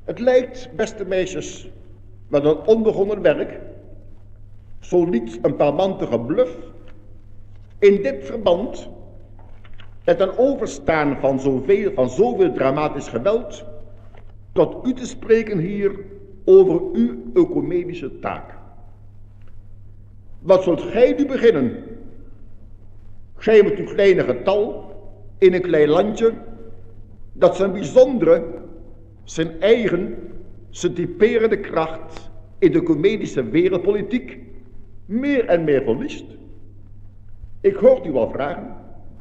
Het lijkt, beste meisjes, wel een onbegonnen werk, zo niet een parmantige bluf, in dit verband, het ten overstaan van zoveel dramatisch geweld, tot u te spreken hier over uw ecumenische taak. Wat zult gij nu beginnen? Gij met uw kleine getal, in een klein landje, dat zijn bijzondere, zijn eigen, zijn typerende kracht in de ecumenische wereldpolitiek meer en meer verliest. Ik hoort u wel vragen.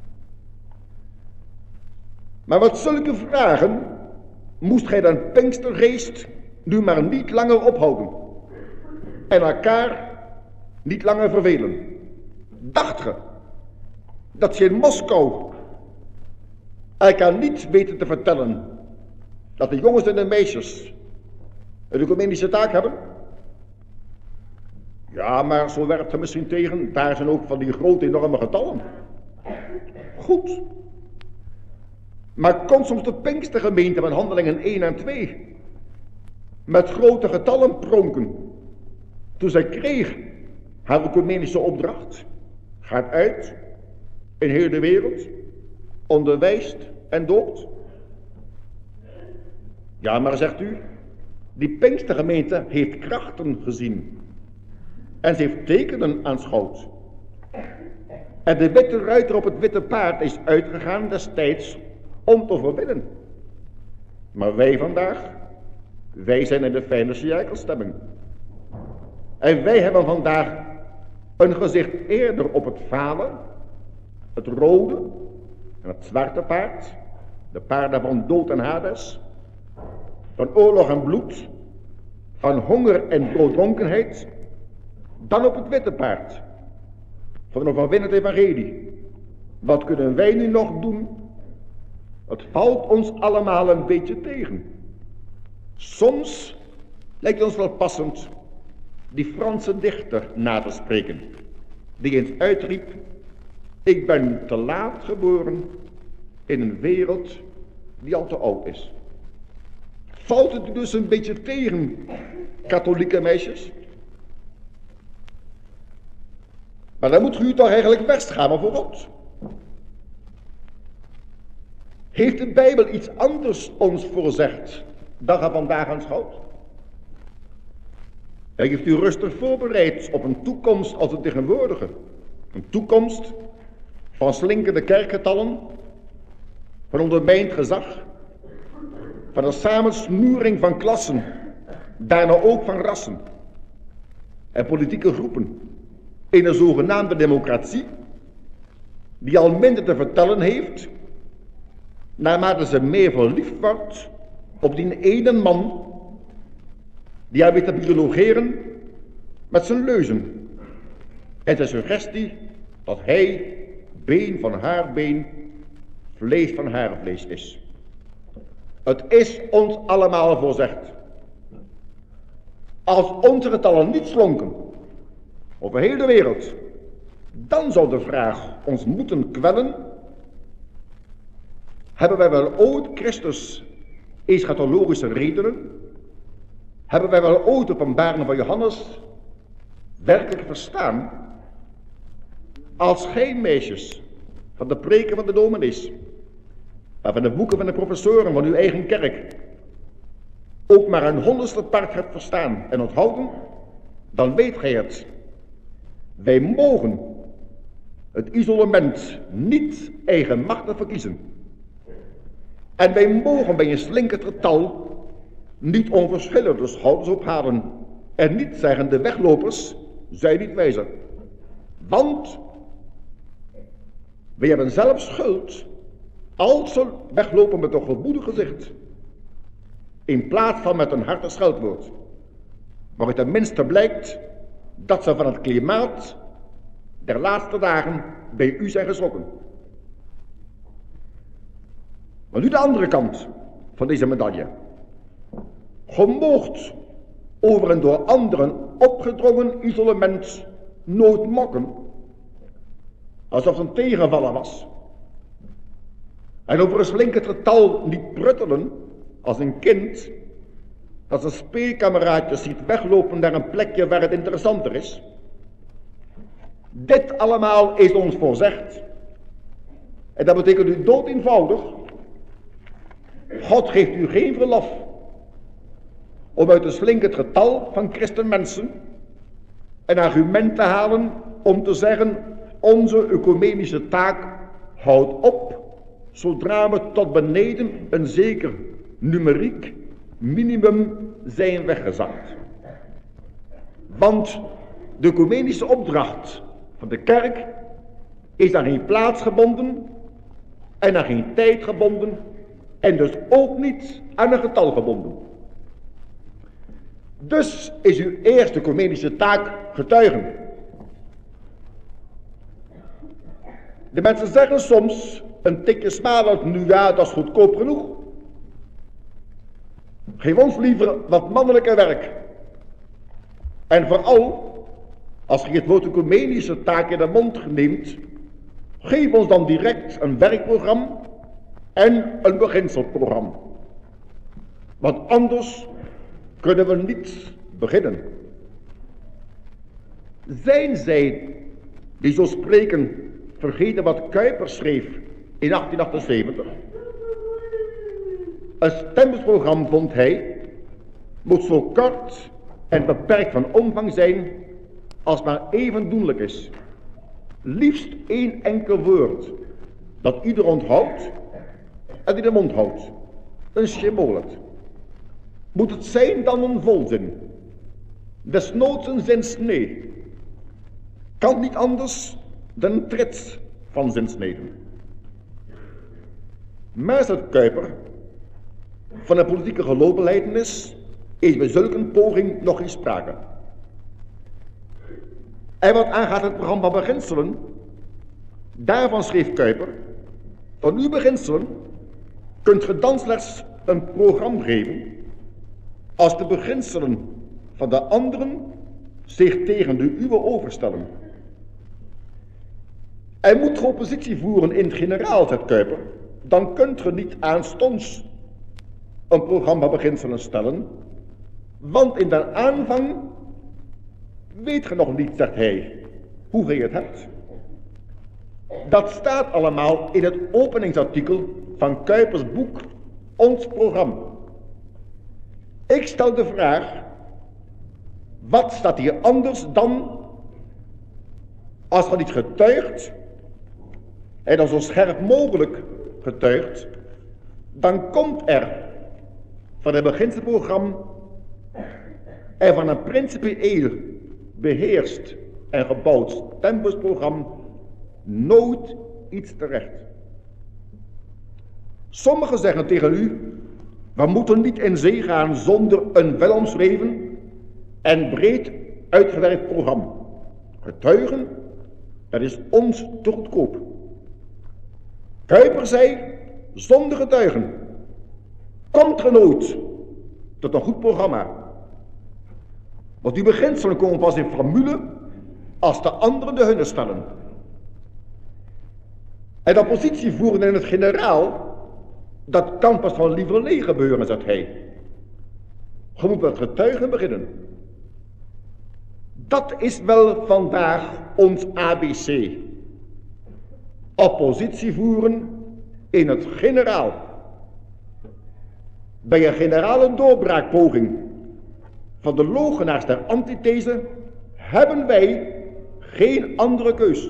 Maar wat zulke vragen moest gij dan Pinkstergeest nu maar niet langer ophouden en elkaar niet langer vervelen. Dacht ge dat ze in Moskou elkaar niet weten te vertellen dat de jongens en de meisjes een ecumenische taak hebben? Ja, maar zo werpt er misschien tegen, daar zijn ook van die grote enorme getallen. Goed. Maar komt soms de Pinkstergemeente van Handelingen 1 en 2 met grote getallen pronken toen zij kreeg haar ecumenische opdracht? Gaat uit in heel de wereld, onderwijst en doopt. Ja, maar zegt u, die Pinkstergemeente heeft krachten gezien en ze heeft tekenen aanschouwd. En de witte ruiter op het witte paard is uitgegaan destijds om te overwinnen. Maar wij vandaag, wij zijn in de fijne siakelstemming. En wij hebben vandaag een gezicht eerder op het vale, het rode en het zwarte paard, de paarden van dood en Hades, van oorlog en bloed, van honger en brooddronkenheid, dan op het witte paard, van een overwinnend evangelie. Wat kunnen wij nu nog doen? Het valt ons allemaal een beetje tegen. Soms lijkt het ons wel passend die Franse dichter na te spreken, die eens uitriep: ik ben te laat geboren in een wereld die al te oud is. Valt het u dus een beetje tegen, katholieke meisjes? Maar dan moet u toch eigenlijk wegschamen voor God. Heeft de Bijbel iets anders ons voorzegd dan gij vandaag aanschouwt? Hij heeft u rustig voorbereid op een toekomst als de tegenwoordige. Een toekomst van slinkende kerkgetallen, van ondermijnd gezag, van een samensnoering van klassen, daarna ook van rassen en politieke groepen in een zogenaamde democratie, die al minder te vertellen heeft, naarmate ze meer verliefd wordt op die ene man, die haar weet te biologeren met zijn leuzen en zijn suggestie dat hij been van haar been, vlees van haar vlees is. Het is ons allemaal voorzegd. Als onze getallen niet slonken over heel de wereld, dan zou de vraag ons moeten kwellen: hebben wij wel ooit Christus eschatologische redenen? Hebben wij wel ooit de openbaring van Johannes werkelijk verstaan? Als gij, meisjes, van de preken van de dominees, maar van de boeken van de professoren van uw eigen kerk, ook maar een 100ste part hebt verstaan en onthouden, dan weet gij het. Wij mogen het isolement niet eigenmachtig verkiezen. En wij mogen bij een slinkend getal niet onverschillig de schouders ophalen en niet zeggen: de weglopers zijn niet wijzer. Want wij hebben zelf schuld als ze weglopen met een gevoelig gezicht, in plaats van met een harde scheldwoord, waaruit tenminste blijkt dat ze van het klimaat der laatste dagen bij u zijn geschrokken. Maar nu de andere kant van deze medaille. Ge moogt over een door anderen opgedrongen isolement nooit mokken, alsof het een tegenvaller was. En over een slinkend getal niet pruttelen als een kind dat zijn speelkameraadjes ziet weglopen naar een plekje waar het interessanter is. Dit allemaal is ons voorzegd. En dat betekent u dood eenvoudig. God geeft u geen verlof om uit een slinkend getal van christenmensen een argument te halen om te zeggen: onze ecumenische taak houdt op zodra we tot beneden een zeker numeriek minimum zijn weggezakt. Want de ecumenische opdracht van de kerk is aan geen plaats gebonden en aan geen tijd gebonden en dus ook niet aan een getal gebonden. Dus is uw eerste ecumenische taak getuigen. De mensen zeggen soms een tikje smalig: nu ja, dat is goedkoop genoeg. Geef ons liever wat mannelijke werk. En vooral, als je het woord ecumenische taak in de mond neemt, geef ons dan direct een werkprogramma en een beginselprogramma. Want anders kunnen we niet beginnen. Zijn zij die zo spreken vergeten wat Kuyper schreef in 1878? Een stemmingsprogramma, vond hij, moet zo kort en beperkt van omvang zijn als maar even doenlijk is. Liefst één enkel woord dat ieder onthoudt en in de mond houdt. Een schimolet. Moet het zijn dan een volzin, desnoods een zinsnee. Kan niet anders dan een trits van zinsneden. Maar, zegt Kuyper, van de politieke geloofbelijdenis is bij zulke een poging nog geen sprake. En wat aangaat het programma beginselen, daarvan schreef Kuyper: van uw beginselen kunt ge dan slechts een programma geven als de beginselen van de anderen zich tegen de uwe overstellen. En moet ge oppositie voeren in het generaal, zegt Kuyper, dan kunt ge niet aanstonds een programma beginselen stellen, want in de aanvang weet ge nog niet, zegt hij, hoe ge het hebt. Dat staat allemaal in het openingsartikel van Kuypers boek Ons Programma. Ik stel de vraag: wat staat hier anders dan als ge niet getuigt, en dan zo scherp mogelijk getuigt, dan komt er van het beginselprogramma en van een principieel beheerst en gebouwd stembusprogramma nooit iets terecht. Sommigen zeggen tegen u: we moeten niet in zee gaan zonder een welomschreven en breed uitgewerkt programma. Getuigen, dat is ons te goedkoop. Kuyper zei: zonder getuigen komt er nooit tot een goed programma. Want uw beginselen komen pas in formule als de anderen de hunne stellen. En de positie voeren in het generaal, dat kan pas van lieverlee gebeuren, zegt hij. Je moet met getuigen beginnen. Dat is wel vandaag ons ABC. Oppositie voeren in het generaal. Bij een generale doorbraakpoging van de logenaars der antithese hebben wij geen andere keus.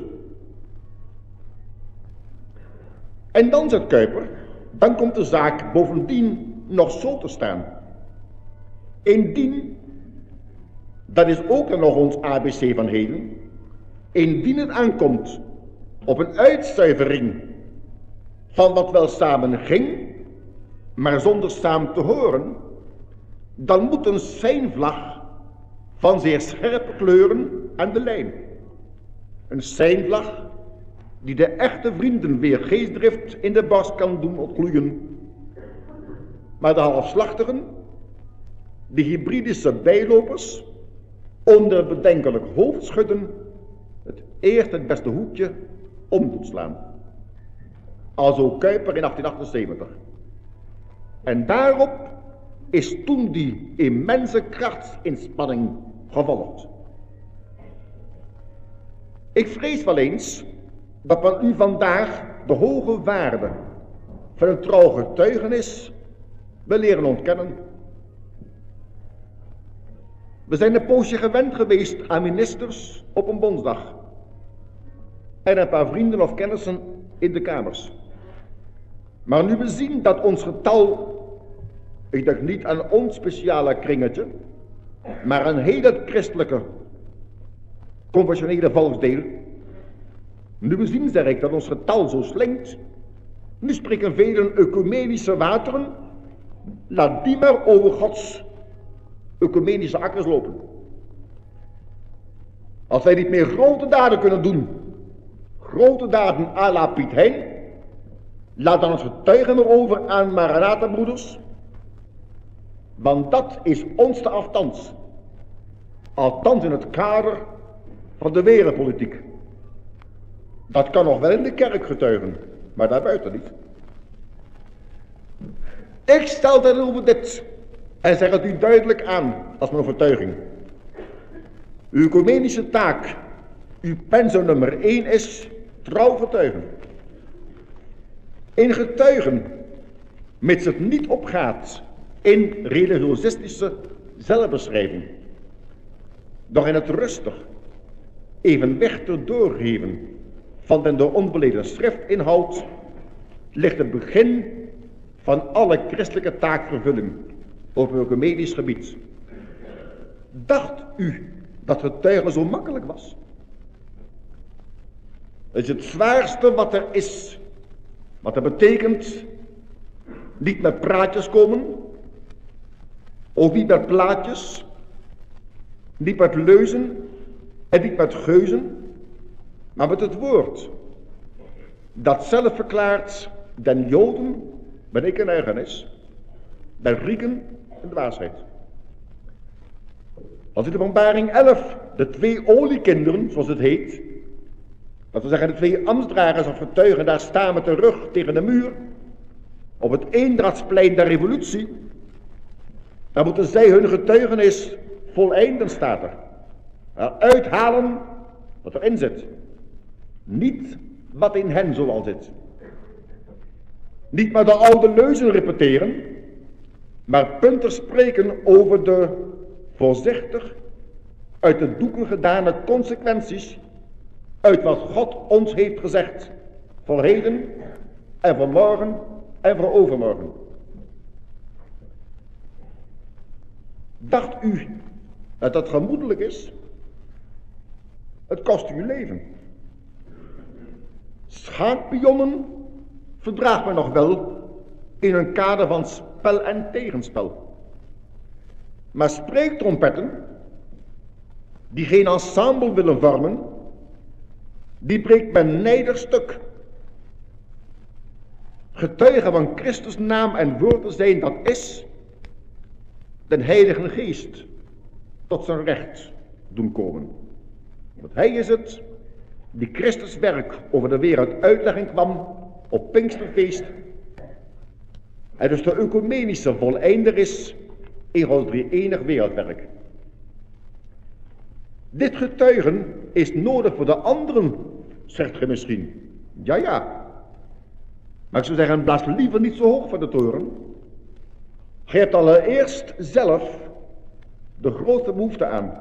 En dan, zegt Kuyper, dan komt de zaak bovendien nog zo te staan. Indien, dat is ook dan nog ons ABC van heden, indien het aankomt op een uitzuivering van wat wel samen ging, maar zonder samen te horen, dan moet een seinvlag van zeer scherpe kleuren aan de lijn. Een seinvlag die de echte vrienden weer geestdrift in de borst kan doen ontgloeien, maar de halfslachtigen, de hybridische bijlopers, onder bedenkelijk hoofdschudden het eerst het beste hoekje om doet slaan. Alzo Kuyper in 1878. En daarop is toen die immense krachtsinspanning gevolgd. Ik vrees wel eens dat men u vandaag de hoge waarde van een trouw getuigenis wil leren ontkennen. We zijn een poosje gewend geweest aan ministers op een Bondsdag en een paar vrienden of kennissen in de kamers. Maar nu we zien dat ons getal, ik denk niet aan ons speciale kringetje, maar een heel het christelijke, conventionele volksdeel, nu we zien, zeg ik, dat ons getal zo slinkt, nu spreken velen ecumenische wateren, laat die maar over Gods ecumenische akkers lopen. Als wij niet meer grote daden kunnen doen, grote daden à la Piet Hein, laat dan het getuigen erover aan Maranatha-broeders, want dat is ons te aftans. Althans in het kader van de wereldpolitiek. Dat kan nog wel in de kerk getuigen, maar daarbuiten niet. Ik stel tegenover dit en zeg het u duidelijk aan als mijn overtuiging. Uw ecumenische taak, uw pensum nummer 1 is trouw getuigen. In getuigen, mits het niet opgaat in religiosistische zelfbeschrijving, doch in het rustig, evenwichtig doorgeven van den door onbeleden schriftinhoud, ligt het begin van alle christelijke taakvervulling op uw ecumenisch gebied. Dacht u dat getuigen zo makkelijk was? Het is het zwaarste wat er is. Wat dat betekent, niet met praatjes komen, ook niet met plaatjes, niet met leuzen en niet met geuzen, maar met het woord, dat zelf verklaart, den Joden ben ik een ergernis, den Grieken een dwaasheid. Als in de Openbaring 11 de 2 oliekinderen, zoals het heet, dat we zeggen de 2 ambtsdragers of getuigen daar staan met de rug tegen de muur, op het Eendrachtsplein der revolutie, dan moeten zij hun getuigenis voleinden, staat er. Uithalen wat erin zit. Niet wat in hen zoal zit. Niet maar de oude leuzen repeteren, maar punten spreken over de voorzichtig uit de doeken gedane consequenties uit wat God ons heeft gezegd, voor heden en voor morgen en voor overmorgen. Dacht u dat dat gemoedelijk is? Het kost u leven. Schaakpionnen verdraagt men nog wel in een kader van spel en tegenspel. Maar spreektrompetten, die geen ensemble willen vormen, die breekt men nijdig stuk. Getuigen van Christus naam en woorden zijn, dat is den Heilige Geest tot zijn recht doen komen. Want hij is het die Christus werk over de wereld uitlegging kwam op Pinksterfeest. En dus de ecumenische voleinder is in Gods drie-enig wereldwerk. Dit getuigen is nodig voor de anderen, zegt ge misschien. Ja, ja. Maar ik zou zeggen, blaas liever niet zo hoog van de toren. Je hebt allereerst zelf de grote behoefte aan.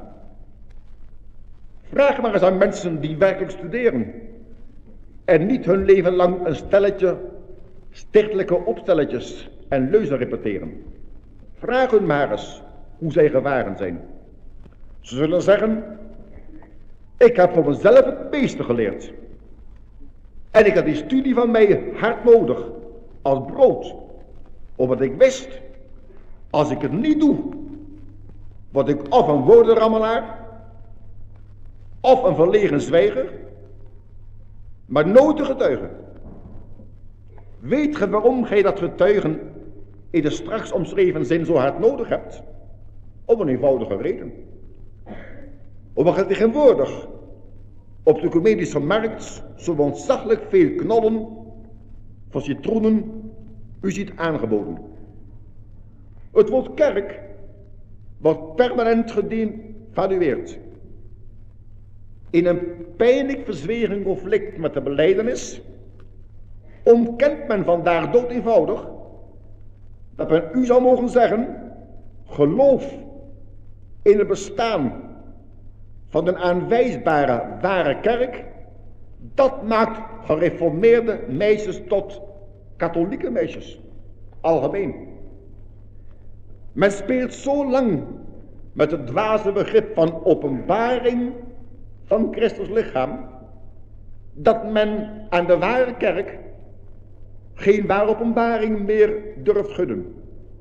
Vraag maar eens aan mensen die werkelijk studeren en niet hun leven lang een stelletje stichtelijke opstelletjes en leuzen repeteren. Vraag hun maar eens hoe zij gevaren zijn. Ze zullen zeggen, ik heb voor mezelf het meeste geleerd. En ik had die studie van mij hard nodig, als brood. Omdat ik wist, als ik het niet doe, word ik of een woordenrammelaar, of een verlegen zwijger, maar nooit een getuige. Weet ge waarom gij dat getuigen in de straks omschreven zin zo hard nodig hebt? Om een eenvoudige reden. Omdat je tegenwoordig op de ecumenische markt zo ontzaglijk veel knollen voor citroenen u ziet aangeboden. Het woord kerk wordt permanent gedevalueerd. In een pijnlijk verzwering conflict met de belijdenis ontkent men vandaar dood eenvoudig dat men u zou mogen zeggen: geloof in het bestaan van een aanwijsbare ware kerk, dat maakt gereformeerde meisjes tot katholieke meisjes, algemeen. Men speelt zo lang met het dwaze begrip van openbaring van Christus lichaam, dat men aan de ware kerk geen ware openbaring meer durft gunnen.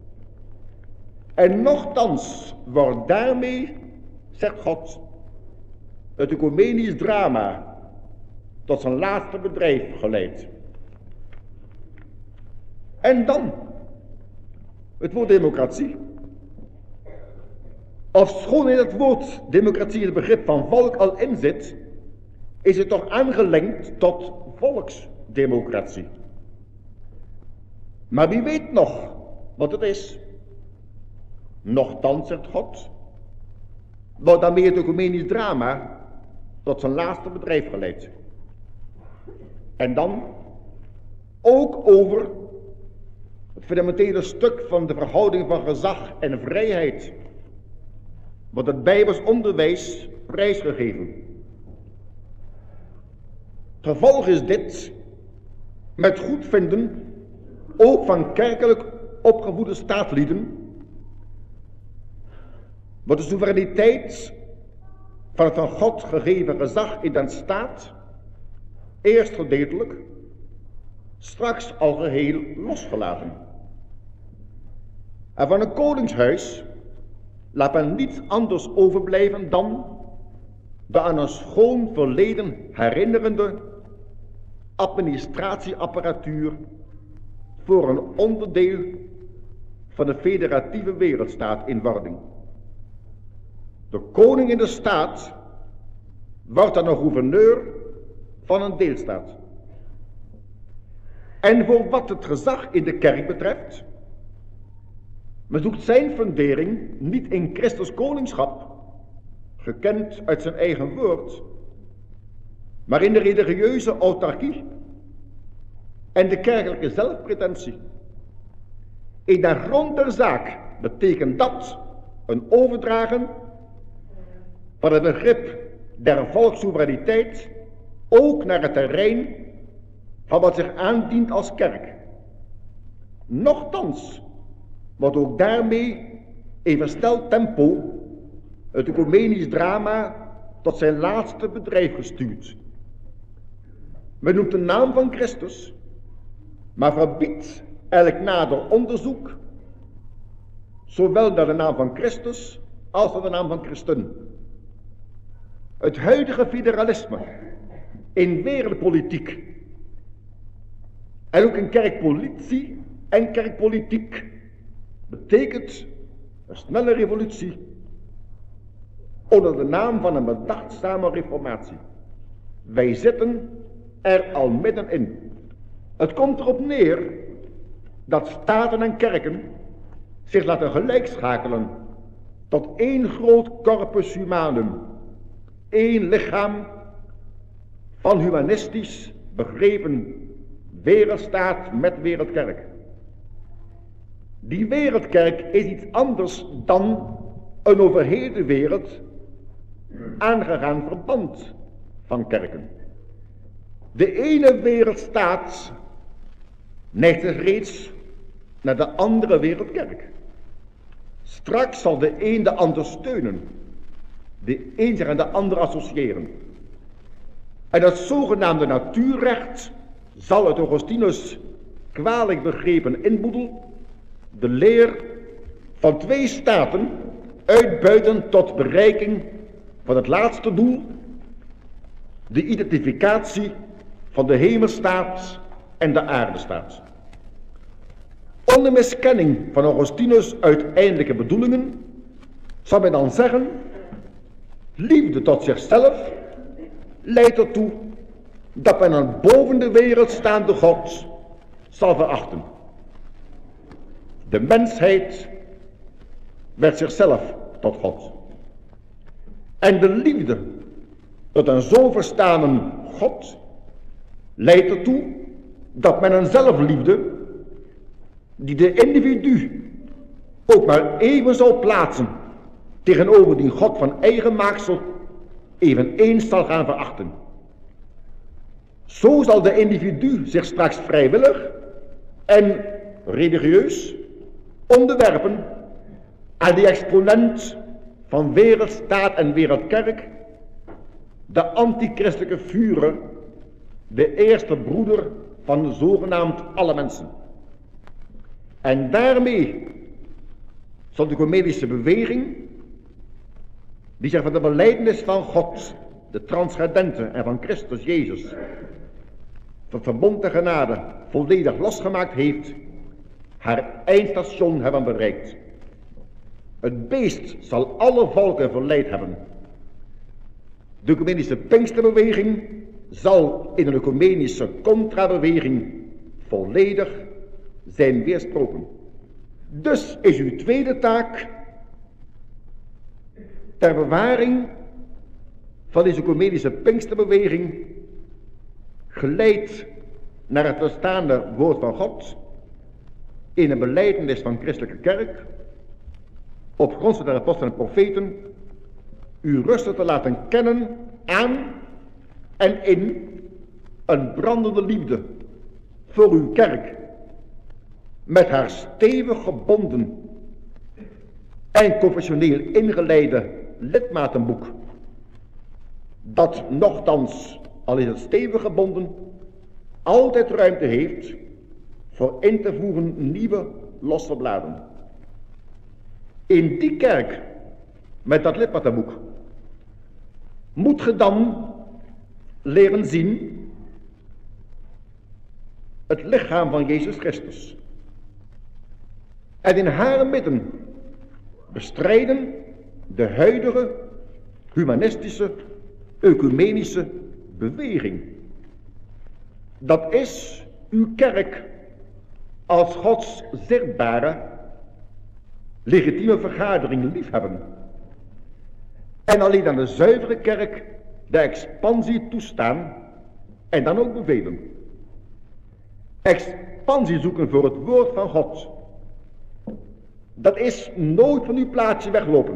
En nochtans wordt daarmee, zegt God, het ecumenisch drama tot zijn laatste bedrijf geleid. En dan het woord democratie. Ofschoon in het woord democratie het begrip van volk al inzit, is het toch aangelengd tot volksdemocratie. Maar wie weet nog wat het is? Nochtans, zegt God, wordt daarmee het ecumenisch drama tot zijn laatste bedrijf geleid. En dan ook over het fundamentele stuk van de verhouding van gezag en vrijheid, wordt het Bijbels onderwijs prijsgegeven. Gevolg is dit, met goedvinden, ook van kerkelijk opgevoede staatslieden, wordt de soevereiniteit van het van God gegeven gezag in den staat eerst gedeeltelijk, straks al geheel losgelaten. En van een koningshuis laat men niets anders overblijven dan de aan een schoon verleden herinnerende administratieapparatuur voor een onderdeel van de federatieve wereldstaat in wording. De koning in de staat wordt dan een gouverneur van een deelstaat. En voor wat het gezag in de kerk betreft, men zoekt zijn fundering niet in Christus koningschap, gekend uit zijn eigen woord, maar in de religieuze autarkie en de kerkelijke zelfpretentie. In de grond der zaak betekent dat een overdragen van het begrip der volkssoevereiniteit ook naar het terrein van wat zich aandient als kerk. Nochtans wordt ook daarmee in versneld tempo het ecumenisch drama tot zijn laatste bedrijf gestuurd. Men noemt de naam van Christus, maar verbiedt elk nader onderzoek, zowel naar de naam van Christus als naar de naam van Christen. Het huidige federalisme in wereldpolitiek en ook in kerkpolitie en kerkpolitiek betekent een snelle revolutie onder de naam van een bedachtzame reformatie. Wij zitten er al middenin. Het komt erop neer dat staten en kerken zich laten gelijkschakelen tot één groot corpus humanum, één lichaam van humanistisch begrepen wereldstaat met wereldkerk. Die wereldkerk is iets anders dan een over heel de wereld aangegaan verband van kerken. De ene wereldstaat neigt zich reeds naar de andere wereldkerk. Straks zal de een de ander steunen, de een zich aan de ander associëren. En dat zogenaamde natuurrecht zal uit Augustinus kwalijk begrepen inboedel de leer van twee staten uitbuiten tot bereiking van het laatste doel, de identificatie van de hemelstaat en de aardestaat. Onder miskenning van Augustinus' uiteindelijke bedoelingen zal men dan zeggen: liefde tot zichzelf leidt ertoe dat men een boven de wereld staande God zal verachten. De mensheid werd zichzelf tot God. En de liefde tot een zo verstanen God leidt ertoe dat men een zelfliefde die de individu ook maar even zal plaatsen tegenover die God van eigen maaksel eveneens zal gaan verachten. Zo zal de individu zich straks vrijwillig en religieus onderwerpen aan die exponent van wereldstaat en wereldkerk, de antichristelijke Führer, de eerste broeder van zogenaamd alle mensen. En daarmee zal de ecumenische beweging, die zich van de belijdenis van God, de transcendente en van Christus Jezus, het verbond der genade volledig losgemaakt heeft, haar eindstation hebben bereikt. Het beest zal alle volken verleid hebben. De ecumenische Pinksterbeweging zal in een ecumenische contrabeweging volledig zijn weersproken. Dus is uw tweede taak ter bewaring van deze ecumenische Pinksterbeweging geleid naar het verstaande woord van God in een belijdenis van christelijke kerk, op grond van de apostelen en profeten, u rustig te laten kennen aan en in een brandende liefde voor uw kerk, met haar stevig gebonden en confessioneel ingeleide lidmatenboek, dat nochtans, al is het stevig gebonden, altijd ruimte heeft voor in te voegen nieuwe losse bladen. In die kerk, met dat lidmatenboek, moet ge dan leren zien het lichaam van Jezus Christus. En in haar midden bestrijden de huidige humanistische, ecumenische beweging. Dat is uw kerk als Gods zichtbare, legitieme vergadering liefhebben. En alleen aan de zuivere kerk de expansie toestaan en dan ook bevelen. Expansie zoeken voor het woord van God. Dat is nooit van uw plaatsje weglopen.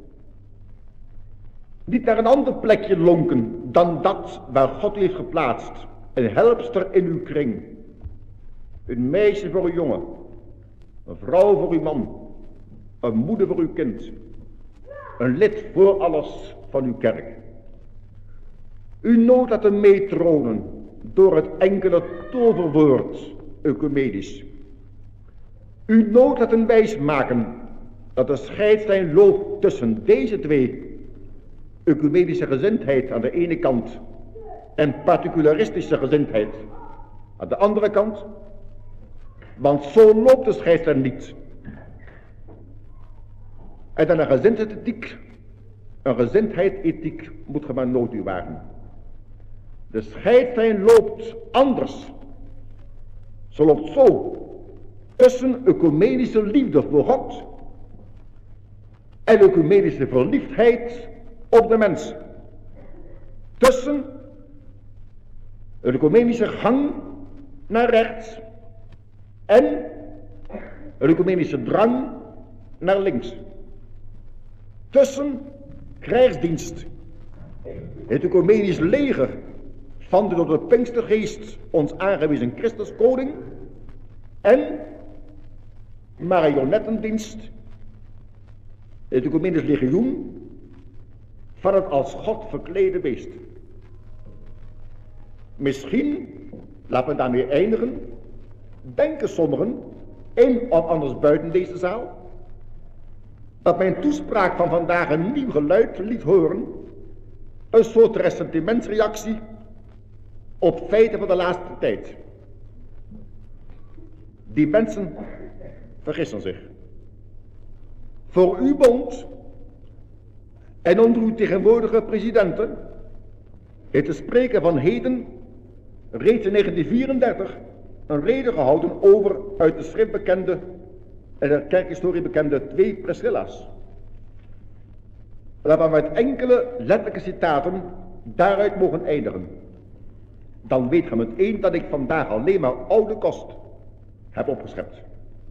Niet naar een ander plekje lonken dan dat waar God u heeft geplaatst. Een helpster in uw kring. Een meisje voor uw jongen. Een vrouw voor uw man. Een moeder voor uw kind. Een lid voor alles van uw kerk. U nooit laten meetronen door het enkele toverwoord ecumenisch. U nooit laten wijsmaken dat de scheidslijn loopt tussen deze twee, ecumenische gezindheid aan de ene kant en particularistische gezindheid aan de andere kant. Want zo loopt de scheidslijn niet. En dan een gezindheidsethiek moet ge maar nooit u wagen. De scheidslijn loopt anders. Ze loopt zo tussen ecumenische liefde voor God en ecumenische verliefdheid op de mens. Tussen een ecumenische gang naar rechts en een ecumenische drang naar links. Tussen krijgsdienst, het ecumenisch leger van de door de Pinkstergeest ons aangewezen Christus koning en marionettendienst, het ecumenisch legioen van het als God verklede beest. Misschien, laten we daarmee eindigen, denken sommigen, in of anders buiten deze zaal, dat mijn toespraak van vandaag een nieuw geluid liet horen, een soort ressentimentsreactie op feiten van de laatste tijd. Die mensen vergissen zich. Voor uw bond en onder uw tegenwoordige presidenten heeft de spreker van heden reeds in 1934 een reden gehouden over uit de schrift bekende in de kerkhistorie bekende 2 Priscilla's. Waarvan we uit enkele letterlijke citaten daaruit mogen eindigen. Dan weet je meteen dat ik vandaag alleen maar oude kost heb opgeschept.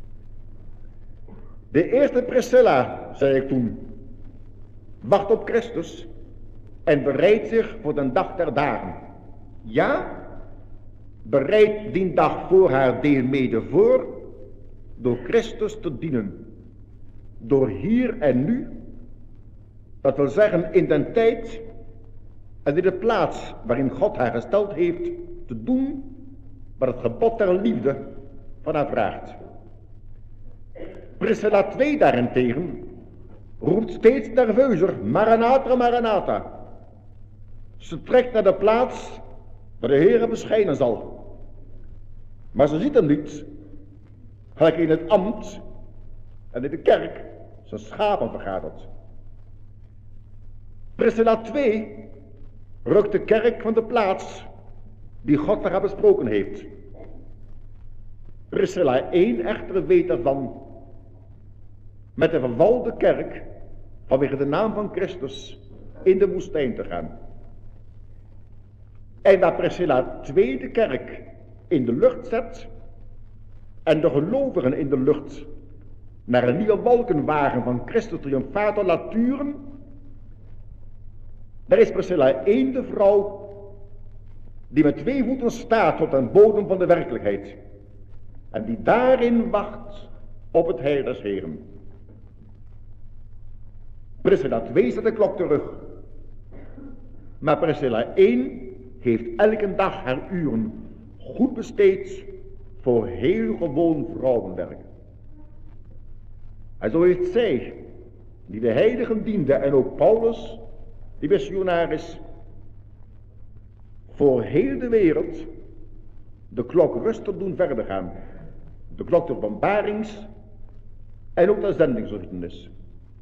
De eerste Priscilla, zei ik toen, wacht op Christus en bereidt zich voor de dag der dagen. Ja, bereidt die dag voor haar deel mede voor, door Christus te dienen. Door hier en nu, dat wil zeggen in den tijd en in de plaats waarin God haar gesteld heeft, te doen wat het gebod der liefde van haar vraagt. Priscilla 2 daarentegen roept steeds nerveuzer, Maranatha, Maranatha. Ze trekt naar de plaats waar de Heere verschijnen zal. Maar ze ziet hem niet, gelijk in het ambt en in de kerk zijn schapen vergadert. Priscilla 2 rukt de kerk van de plaats die God haar besproken heeft. Priscilla 1 echter weet ervan met de vervalde kerk vanwege de naam van Christus in de woestijn te gaan. En waar Priscilla 2 de kerk in de lucht zet en de gelovigen in de lucht naar een nieuwe wolkenwagen van Christus triomfator laat turen, daar is Priscilla 1 de vrouw die met 2 voeten staat tot aan bodem van de werkelijkheid en die daarin wacht op het heil des Heren. Priscilla 2 zet de klok terug, maar Priscilla 1 heeft elke dag haar uren goed besteed voor heel gewoon vrouwenwerk. En zo heeft zij, die de heiligen diende en ook Paulus, die missionaris, voor heel de wereld de klok rustig doen verder gaan. De klok der openbarings en ook de zendingsgeschiedenis.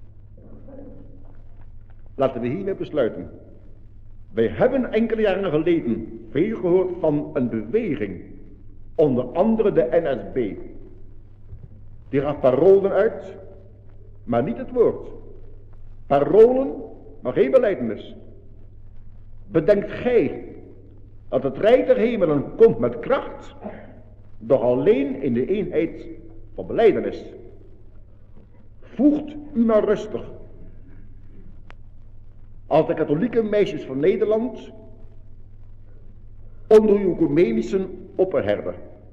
Laten we hiermee besluiten. Wij hebben enkele jaren geleden veel gehoord van een beweging, onder andere de NSB. Die gaf parolen uit, maar niet het woord. Parolen, maar geen belijdenis. Bedenkt gij dat het rijk der hemelen komt met kracht, doch alleen in de eenheid van belijdenis. Voegt u maar rustig. Als de katholieke meisjes van Nederland onder uw ecumenische opperherder.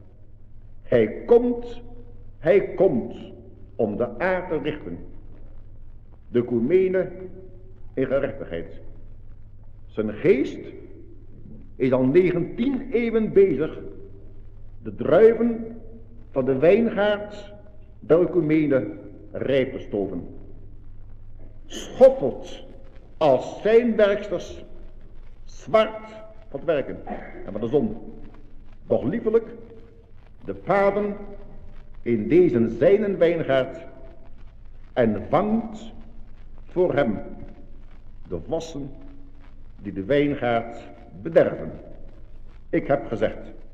Hij komt om de aarde te richten. De ecumene in gerechtigheid. Zijn geest is al 19 eeuwen bezig de druiven van de wijngaard der ecumene rijp te stoven. Schoffelt als zijn werksters zwart van het werken en van de zon. Doch liefelijk de paden in deze zijnen wijngaard en vangt voor hem de vossen die de wijngaard bederven. Ik heb gezegd,